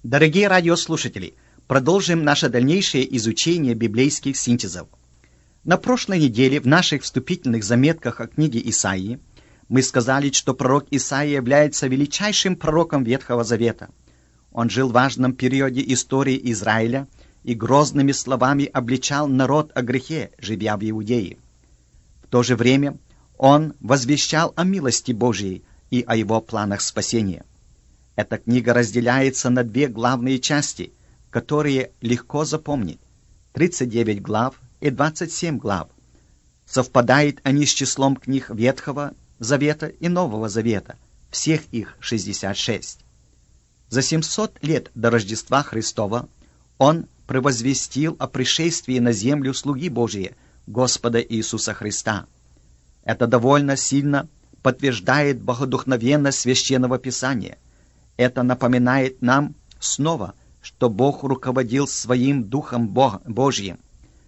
Дорогие радиослушатели, продолжим наше дальнейшее изучение библейских синтезов. На прошлой неделе в наших вступительных заметках о книге Исаии мы сказали, что пророк Исаия является величайшим пророком Ветхого Завета. Он жил в важном периоде истории Израиля и грозными словами обличал народ о грехе, живя в Иудее. В то же время он возвещал о милости Божьей и о его планах спасения. Эта книга разделяется на две главные части, которые легко запомнить. 39 глав и 27 глав. Совпадают они с числом книг Ветхого Завета и Нового Завета, всех их 66. За 700 лет до Рождества Христова он провозвестил о пришествии на землю слуги Божия, Господа Иисуса Христа. Это довольно сильно подтверждает богодухновенность Священного Писания. Это напоминает нам снова, что Бог руководил своим Духом Божьим,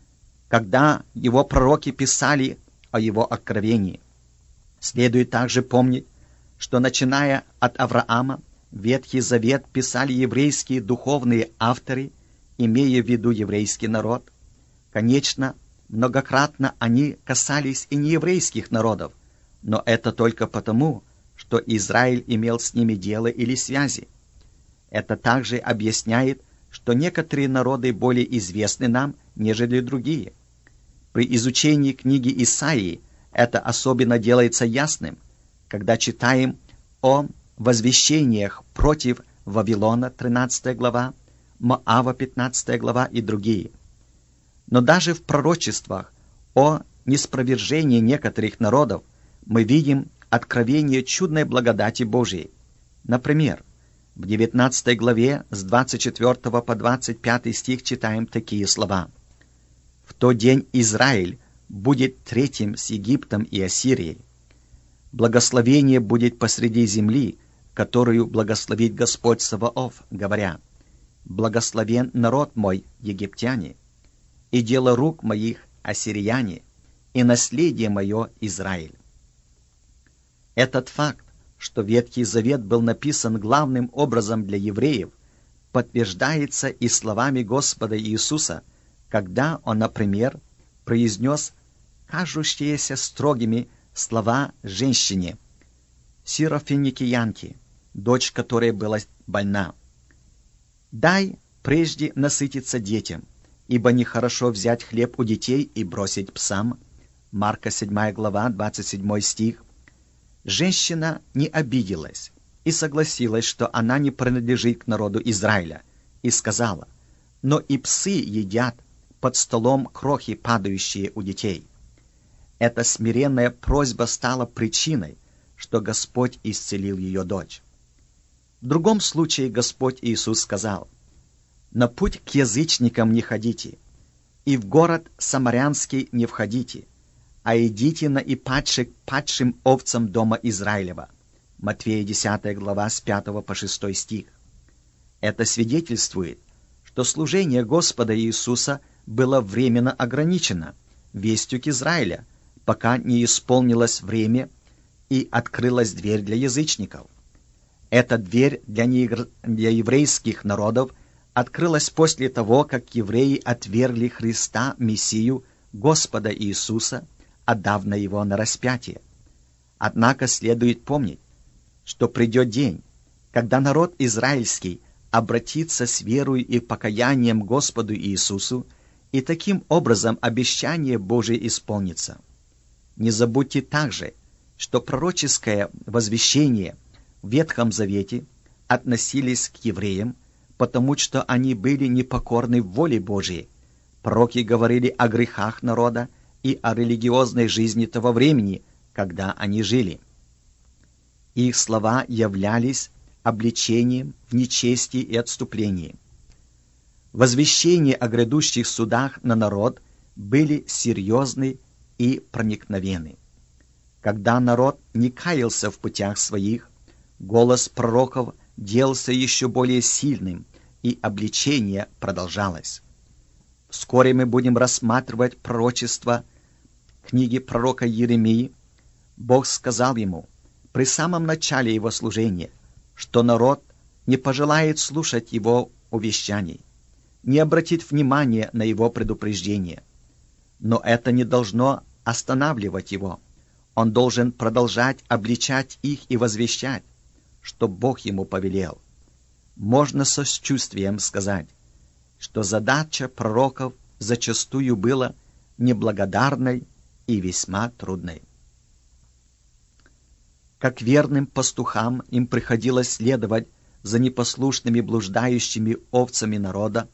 когда его пророки писали о его откровении. Следует также помнить, что начиная от Авраама, Ветхий Завет писали еврейские духовные авторы, имея в виду еврейский народ. Конечно, многократно они касались и нееврейских народов, но это только потому, что Израиль имел с ними дело или связи. Это также объясняет, что некоторые народы более известны нам, нежели другие. При изучении книги Исаии это особенно делается ясным, когда читаем о возвещениях против Вавилона, 13 глава, Моава, 15 глава и другие. Но даже в пророчествах о ниспровержении некоторых народов мы видим откровение чудной благодати Божией. Например, в 19 главе с 24 по 25 стих читаем такие слова. «В тот день Израиль будет третьим с Египтом и Ассирией. Благословение будет посреди земли, которую благословит Господь Саваоф, говоря, «Благословен народ мой, египтяне, и дело рук моих, ассирияне, и наследие мое, Израиль». Этот факт, что Ветхий Завет был написан главным образом для евреев, подтверждается и словами Господа Иисуса, когда Он, например, произнес кажущиеся строгими слова женщине, сирофиникиянке, дочь которой была больна. «Дай прежде насытиться детям, ибо нехорошо взять хлеб у детей и бросить псам». Марка 7 глава, 27 стих. Женщина не обиделась и согласилась, что она не принадлежит к народу Израиля, и сказала, «Но и псы едят под столом крохи, падающие у детей». Эта смиренная просьба стала причиной, что Господь исцелил ее дочь. В другом случае Господь Иисус сказал, «На путь к язычникам не ходите, и в город самарянский не входите, а идите на и падшим овцам дома Израилева». Матфея 10 глава с 5 по 6 стих. Это свидетельствует, что служение Господа Иисуса было временно ограничено вестью к Израиля, пока не исполнилось время и открылась дверь для язычников. Эта дверь для еврейских народов открылась после того, как евреи отвергли Христа, Мессию, Господа Иисуса, отдав на его на распятие. Однако следует помнить, что придет день, когда народ израильский обратится с верой и покаянием к Господу Иисусу, и таким образом обещание Божие исполнится. Не забудьте также, что пророческое возвещение в Ветхом Завете относились к евреям, потому что они были непокорны воле Божией. Пророки говорили о грехах народа и о религиозной жизни того времени, когда они жили. Их слова являлись обличением в нечестии и отступлении. Возвещения о грядущих судах на народ были серьезны и проникновенны. Когда народ не каялся в путях своих, голос пророков делался еще более сильным, и обличение продолжалось. Вскоре мы будем рассматривать пророчество книги пророка Иеремии. Бог сказал ему при самом начале его служения, что народ не пожелает слушать его увещаний, не обратит внимания на его предупреждение. Но это не должно останавливать его. Он должен продолжать обличать их и возвещать, что Бог ему повелел. Можно со сочувствием сказать, что задача пророков зачастую была неблагодарной и весьма трудной. Как верным пастухам им приходилось следовать за непослушными блуждающими овцами народа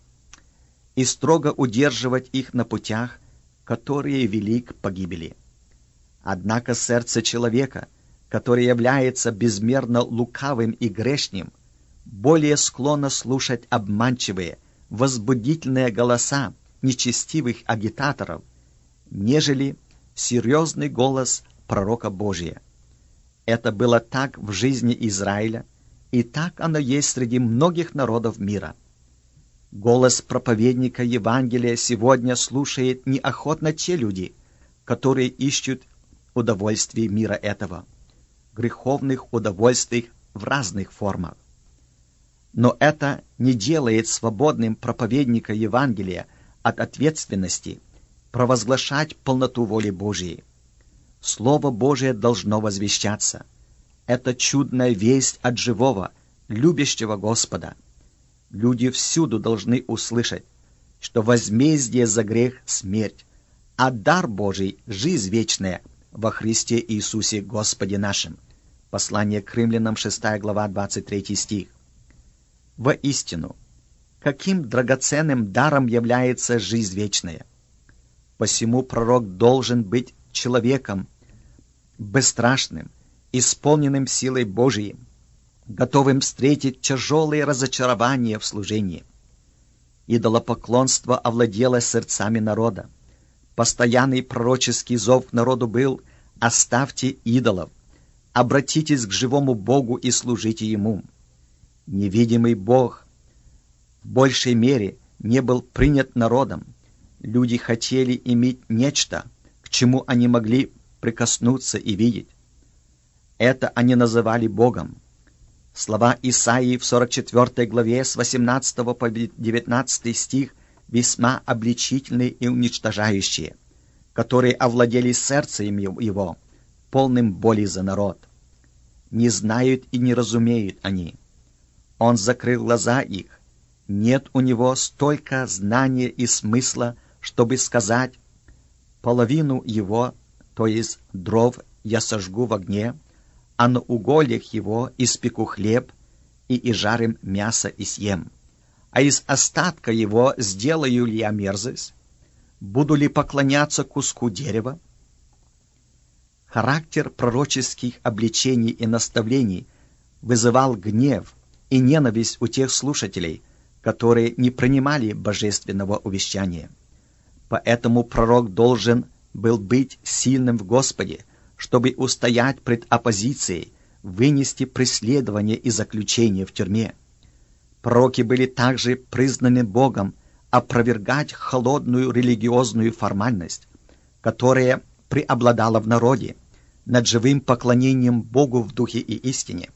и строго удерживать их на путях, которые вели к погибели. Однако сердце человека, который является безмерно лукавым и грешным, более склонно слушать обманчивые, возбудительные голоса нечестивых агитаторов, нежели серьезный голос пророка Божия. Это было так в жизни Израиля, и так оно есть среди многих народов мира. Голос проповедника Евангелия сегодня слушают неохотно те люди, которые ищут удовольствий мира этого, греховных удовольствий в разных формах. Но это не делает свободным проповедника Евангелия от ответственности провозглашать полноту воли Божией. Слово Божие должно возвещаться. Это чудная весть от живого, любящего Господа. Люди всюду должны услышать, что возмездие за грех — смерть, а дар Божий — жизнь вечная во Христе Иисусе Господе нашим. Послание к Римлянам, 6 глава, 23 стих. Воистину, каким драгоценным даром является жизнь вечная! Посему пророк должен быть человеком бесстрашным, исполненным силой Божией, готовым встретить тяжелые разочарования в служении. Идолопоклонство овладело сердцами народа. Постоянный пророческий зов к народу был: «Оставьте идолов, обратитесь к живому Богу и служите Ему». Невидимый Бог в большей мере не был принят народом. Люди хотели иметь нечто, к чему они могли прикоснуться и видеть. Это они называли Богом. Слова Исаии в 44 главе с 18 по 19 стих весьма обличительные и уничтожающие, которые овладели сердцем его, полным боли за народ. Не знают и не разумеют они. Он закрыл глаза их. Нет у него столько знания и смысла, чтобы сказать: половину его, то есть дров, я сожгу в огне, а на угольях его испеку хлеб и жарим мясо и съем. А из остатка его сделаю ли я мерзость? Буду ли поклоняться куску дерева? Характер пророческих обличений и наставлений вызывал гнев и ненависть у тех слушателей, которые не принимали божественного увещания. Поэтому пророк должен был быть сильным в Господе, чтобы устоять пред оппозицией, вынести преследование и заключение в тюрьме. Пророки были также признаны Богом опровергать холодную религиозную формальность, которая преобладала в народе, над живым поклонением Богу в духе и истине.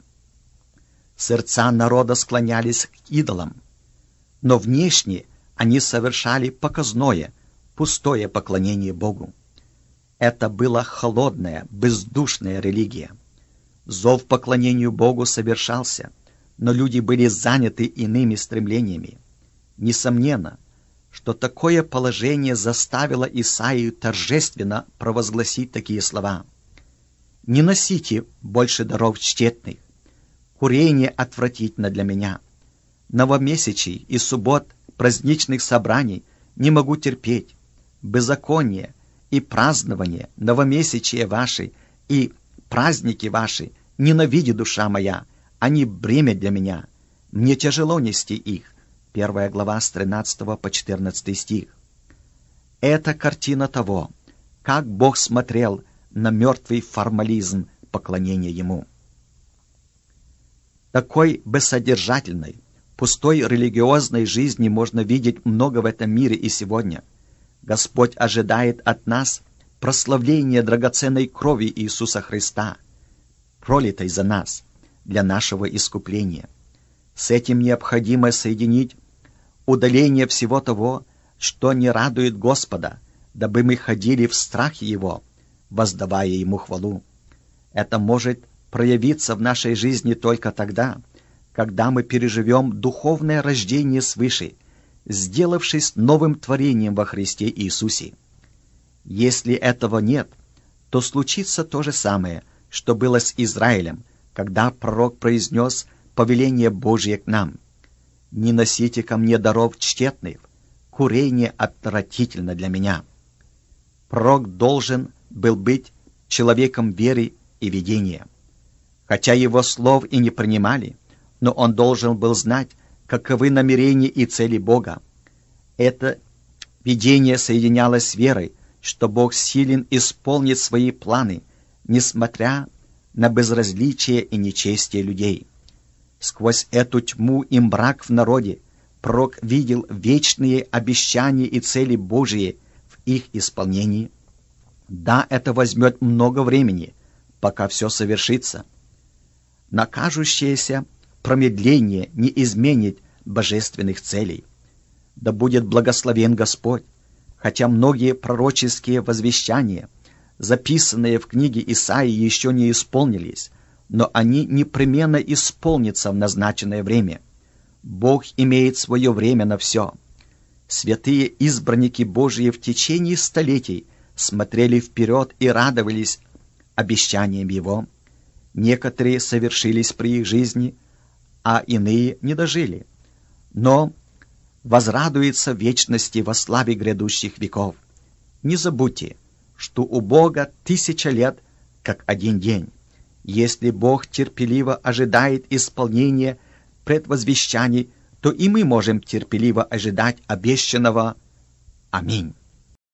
Сердца народа склонялись к идолам, но внешне они совершали показное, пустое поклонение Богу. Это была холодная, бездушная религия. Зов к поклонению Богу совершался, но люди были заняты иными стремлениями. Несомненно, что такое положение заставило Исаию торжественно провозгласить такие слова: «Не носите больше даров тщетных, курение отвратительно для меня. Новомесячий и суббот праздничных собраний не могу терпеть. Беззаконие и празднование, новомесячие ваши и праздники ваши ненавидит душа моя, они бремя для меня. Мне тяжело нести их». 1 глава с 13 по 14 стих. Это картина того, как Бог смотрел на мертвый формализм поклонения Ему. Такой бессодержательной, пустой религиозной жизни можно видеть много в этом мире и сегодня. Господь ожидает от нас прославления драгоценной крови Иисуса Христа, пролитой за нас, для нашего искупления. С этим необходимо соединить удаление всего того, что не радует Господа, дабы мы ходили в страхе Его, воздавая Ему хвалу. Это может проявиться в нашей жизни только тогда, когда мы переживем духовное рождение свыше, сделавшись новым творением во Христе Иисусе. Если этого нет, то случится то же самое, что было с Израилем, когда пророк произнес повеление Божье к нам: «Не носите ко мне даров тщетных, курение отвратительно для меня». Пророк должен был быть человеком веры и видения. Хотя его слов и не принимали, но он должен был знать, каковы намерения и цели Бога. Это видение соединялось с верой, что Бог силен исполнить свои планы, несмотря на безразличие и нечестие людей. Сквозь эту тьму и мрак в народе пророк видел вечные обещания и цели Божьи в их исполнении. Да, это возьмет много времени, пока все совершится. Но кажущееся промедление не изменит божественных целей. Да будет благословен Господь, хотя многие пророческие возвещания, записанные в книге Исаии, еще не исполнились, но они непременно исполнятся в назначенное время. Бог имеет свое время на все. Святые избранники Божьи в течение столетий смотрели вперед и радовались обещаниям Его. Некоторые совершились при их жизни, а иные не дожили, но возрадуются в вечности во славе грядущих веков. Не забудьте, что у Бога 1000 лет, как один день. Если Бог терпеливо ожидает исполнения предвозвещаний, то и мы можем терпеливо ожидать обещанного. Аминь.